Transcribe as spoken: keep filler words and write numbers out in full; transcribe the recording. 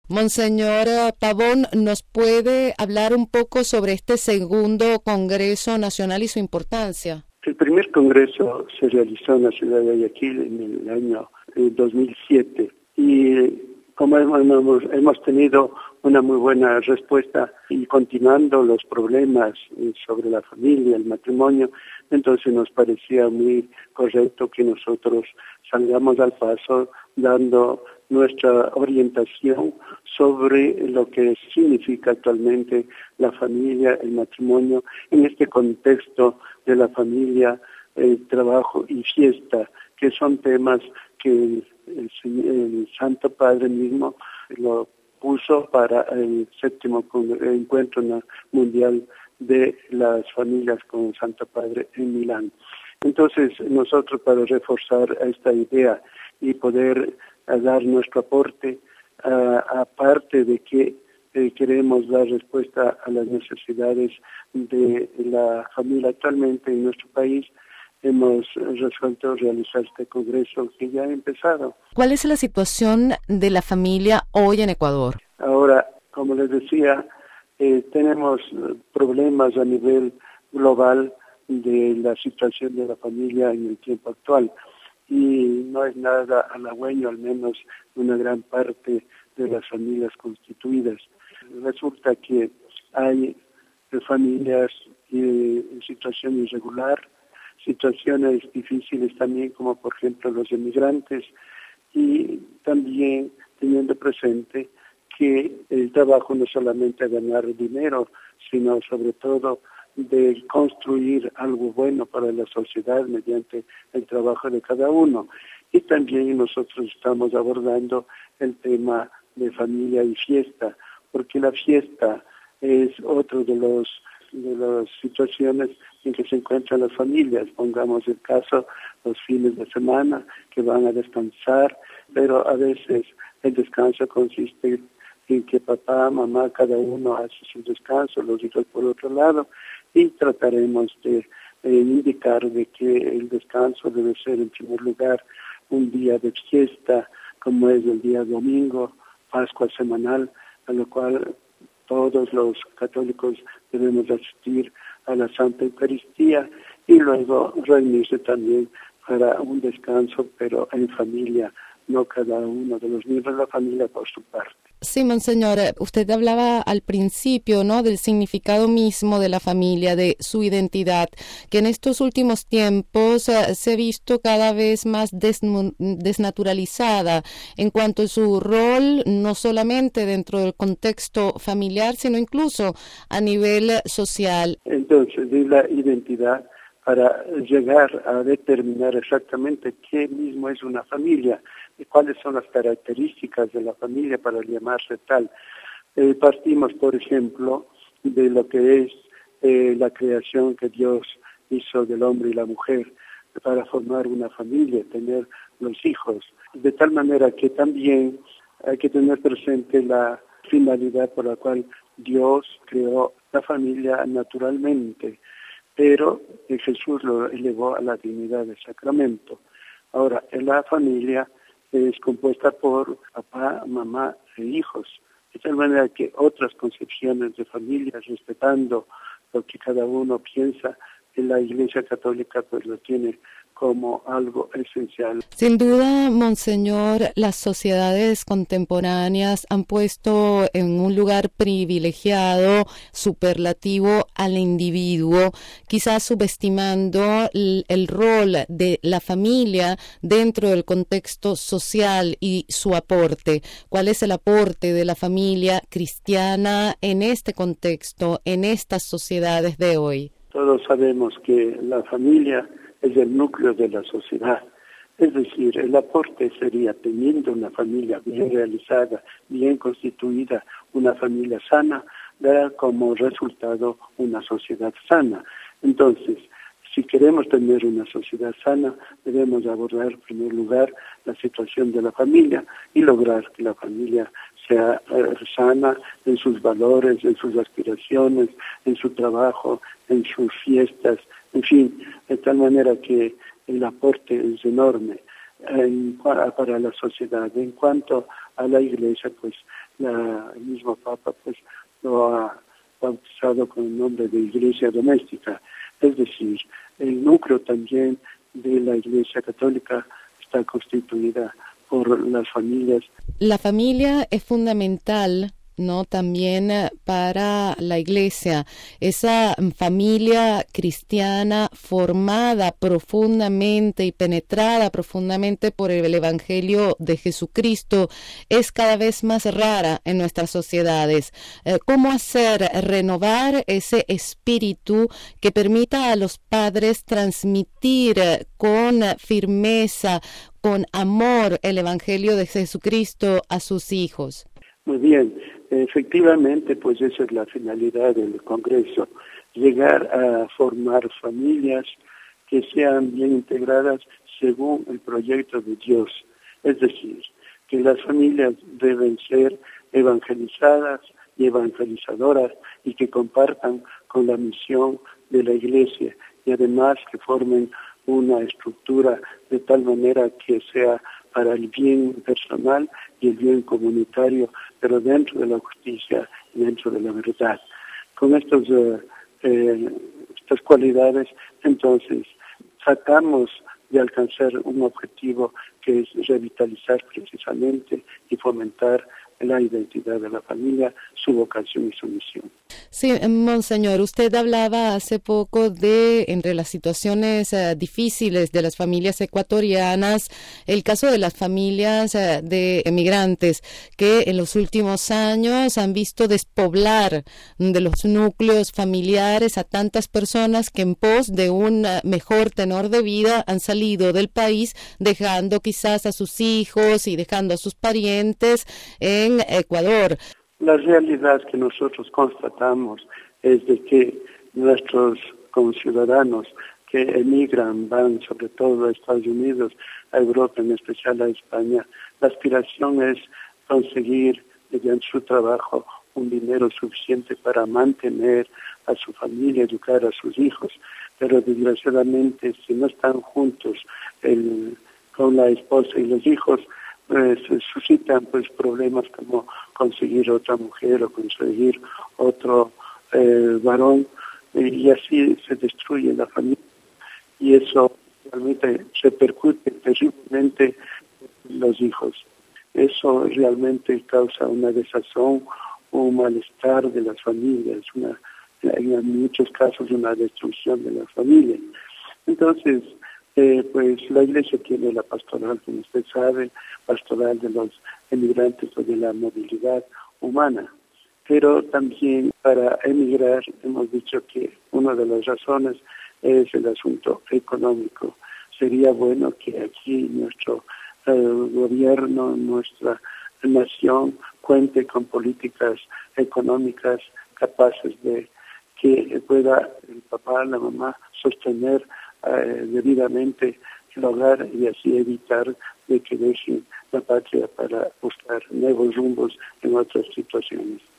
Monseñor Pavón, ¿nos puede hablar un poco sobre este segundo Congreso Nacional y su importancia? El primer congreso se realizó en la ciudad de Guayaquil en el año eh, dos mil siete y como hemos, hemos tenido una muy buena respuesta y continuando los problemas eh, sobre la familia, el matrimonio, entonces nos parecía muy correcto que nosotros salgamos al paso dando nuestra orientación sobre lo que significa actualmente la familia, el matrimonio, en este contexto de la familia, el trabajo y fiesta, que son temas que el, el, el Santo Padre mismo lo puso para el séptimo encuentro mundial de las familias con el Santo Padre en Milán. Entonces, nosotros para reforzar esta idea y poder dar nuestro aporte, uh, aparte de que eh, queremos dar respuesta a las necesidades de la familia actualmente en nuestro país, hemos resuelto realizar este congreso que ya ha empezado. ¿Cuál es la situación de la familia hoy en Ecuador? Ahora, como les decía, eh, tenemos problemas a nivel global de la situación de la familia en el tiempo actual y no es nada halagüeño, al menos una gran parte de las familias constituidas. Resulta que hay familias eh, en situación irregular, situaciones difíciles también, como por ejemplo los emigrantes, y también teniendo presente que el trabajo no solamente es ganar dinero, sino sobre todo de construir algo bueno para la sociedad mediante el trabajo de cada uno. Y también nosotros estamos abordando el tema de familia y fiesta, porque la fiesta es otro de los de las situaciones en que se encuentran las familias. Pongamos el caso, los fines de semana que van a descansar, pero a veces el descanso consiste en que papá, mamá, cada uno hace su descanso, los hijos por otro lado, y trataremos de eh, indicar de que el descanso debe ser en primer lugar un día de fiesta, como es el día domingo, Pascua semanal, a lo cual todos los católicos debemos asistir a la Santa Eucaristía y luego reunirse también para un descanso, pero en familia, no cada uno de los miembros de la familia por su parte. Sí, monseñor, usted hablaba al principio, ¿no?, del significado mismo de la familia, de su identidad, que en estos últimos tiempos uh, se ha visto cada vez más desnu- desnaturalizada en cuanto a su rol, no solamente dentro del contexto familiar, sino incluso a nivel social. Entonces, de la identidad para llegar a determinar exactamente qué mismo es una familia y cuáles son las características de la familia para llamarse tal. Eh, partimos, por ejemplo, de lo que es eh, la creación que Dios hizo del hombre y la mujer para formar una familia, tener los hijos, de tal manera que también hay que tener presente la finalidad por la cual Dios creó la familia naturalmente, pero Jesús lo elevó a la dignidad de sacramento. Ahora, en la familia es compuesta por papá, mamá e hijos, de tal manera que otras concepciones de familia, respetando lo que cada uno piensa, en la Iglesia Católica pues lo tiene como algo esencial. Sin duda, monseñor, las sociedades contemporáneas han puesto en un lugar privilegiado, superlativo al individuo, quizás subestimando el, el rol de la familia dentro del contexto social y su aporte. ¿Cuál es el aporte de la familia cristiana en este contexto, en estas sociedades de hoy? Todos sabemos que la familia es el núcleo de la sociedad. Es decir, el aporte sería teniendo una familia bien realizada, bien constituida, una familia sana, dará como resultado una sociedad sana. Entonces, si queremos tener una sociedad sana, debemos abordar en primer lugar la situación de la familia y lograr que la familia sea eh, sana en sus valores, en sus aspiraciones, en su trabajo, en sus fiestas, en fin, de tal manera que el aporte es enorme en, para, para la sociedad. En cuanto a la Iglesia, pues la, el mismo Papa pues lo ha bautizado con el nombre de Iglesia Doméstica. Es decir, el núcleo también de la Iglesia Católica está constituida por las familias. La familia es fundamental, ¿no? También para la Iglesia, esa familia cristiana formada profundamente y penetrada profundamente por el Evangelio de Jesucristo es cada vez más rara en nuestras sociedades. ¿Cómo hacer renovar ese espíritu que permita a los padres transmitir con firmeza, con amor el Evangelio de Jesucristo a sus hijos? Muy bien, efectivamente, pues esa es la finalidad del Congreso, llegar a formar familias que sean bien integradas según el proyecto de Dios. Es decir, que las familias deben ser evangelizadas y evangelizadoras y que compartan con la misión de la Iglesia y además que formen una estructura de tal manera que sea para el bien personal y el bien comunitario, pero dentro de la justicia y dentro de la verdad. Con estos, eh, eh, estas cualidades, entonces, tratamos de alcanzar un objetivo que es revitalizar precisamente y fomentar la identidad de la familia, su vocación y su misión. Sí, monseñor, usted hablaba hace poco de, entre las situaciones uh, difíciles de las familias ecuatorianas, el caso de las familias uh, de emigrantes que en los últimos años han visto despoblar de los núcleos familiares a tantas personas que en pos de un uh, mejor tenor de vida han salido del país, dejando quizás a sus hijos y dejando a sus parientes en Ecuador. La realidad que nosotros constatamos es de que nuestros conciudadanos que emigran, van sobre todo a Estados Unidos, a Europa, en especial a España, la aspiración es conseguir mediante su trabajo un dinero suficiente para mantener a su familia, educar a sus hijos, pero desgraciadamente si no están juntos el, con la esposa y los hijos, pues suscitan pues problemas como conseguir otra mujer o conseguir otro eh, varón y así se destruye la familia y eso realmente repercute terriblemente en los hijos. Eso realmente causa una desazón, un malestar de las familias, una, en muchos casos una destrucción de las familias. Entonces, Eh, pues la Iglesia tiene la pastoral, como usted sabe, pastoral de los emigrantes o de la movilidad humana. Pero también para emigrar hemos dicho que una de las razones es el asunto económico. Sería bueno que aquí nuestro eh, gobierno, nuestra nación cuente con políticas económicas capaces de que pueda el papá, la mamá sostener Eh, debidamente el hogar y así evitar de que dejen la patria para buscar nuevos rumbos en otras situaciones.